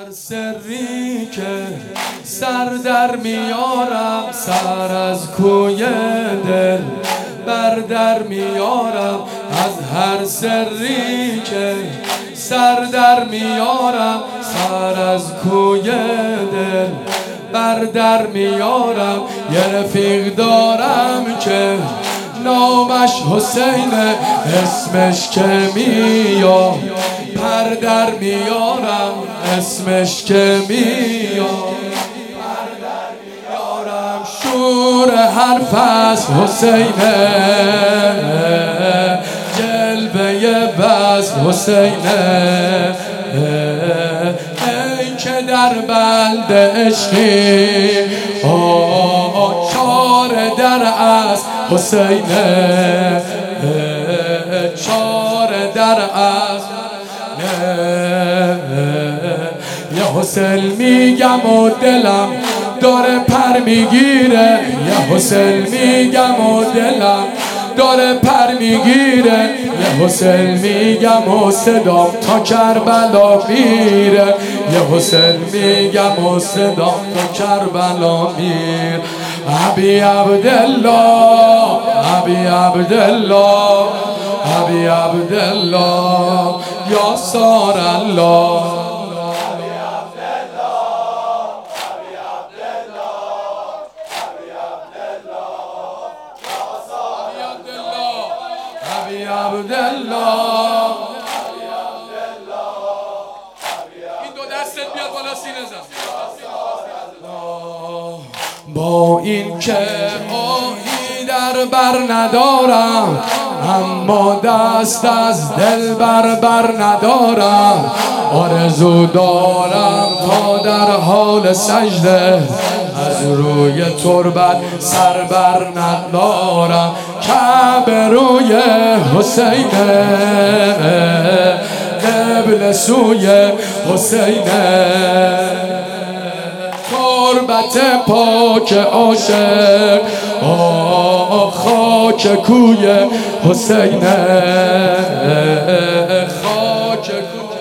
هر سری که سر در میارم، سر از کوی دل بر در میارم. از هر سری که سر در میارم، سر از کوی دل بر در میارم. یه رفیق دارم که نامش حسینه، اسمش که میاد پر در میارم، اسمش که میاد پر در میارم. شور حرف از حسینه، جلوه بز حسینه. ای که در بند عشقی چار در از حسینه، چار در از. یه حسین میگم و دلم داره پر میگیره، یه حسین میگم و دلم داره پر میگیره. یه حسین میگم و صدام تا کربلا میره، یه حسین میگم و صدام تا کربلا میره. ابی عبدالله، ابی عبدالله، ابی عبدالله، یا سار الله. ابی عبدالله، این دو دستت بیاد بالا سینه زن. با این که آهی در بر ندارم، اما دست از دل بر ندارم. آرزو دارم تا در حال سجده از روی تربت سر بر ندارم. کعبه روی حسینه، قبله سوی حسینه. تربت پاک عاشق خاک کوی حسینه، خاک کوی.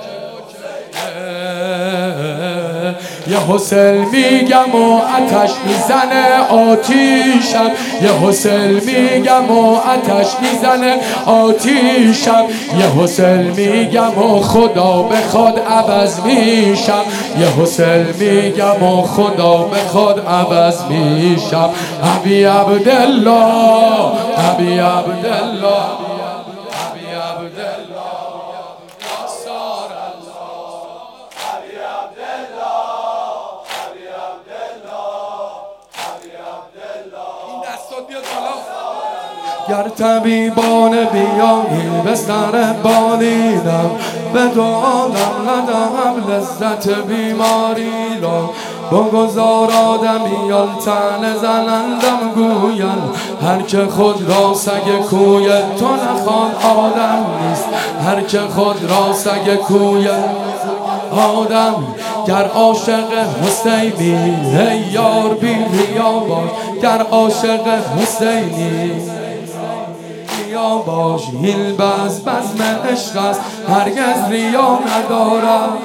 یه حسین میگم و آتش میزنه آتیشم، یه حسین میگم و آتش میزنه آتیشم. یه حسین میگم و خدا بخواد عوض میشم، یه حسین میگم و خدا بخواد عوض میشم. ابی عبدالله، ابی عبدالله، ابی عبدالله، یا سار الله. ابی عبدالله، ابی عبدالله، ابی عبدالله. این دستات بیاد بالا. گر طبیبان بیایی به سر بالیدم، به دو عالم ندهم لذت بیماری را. بگذار آدمیان طعنه زنندم گوین، هر که خود را سگ کوی تو نخواد آدم نیست، هر که خود را سگ کوی آدم. گر عاشق حسینی ای یار بی ریا باش، گر عاشق حسینی ریا باش. این بزم عشق است هرگز ریا ندارم.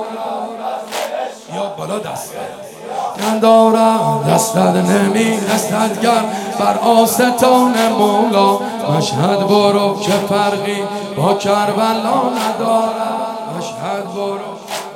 یا بالا دست ندارم، دستت نمیرسد گر بر آستان مولا. مشهد برو که فرقی با کربلا ندارم، مشهد برو.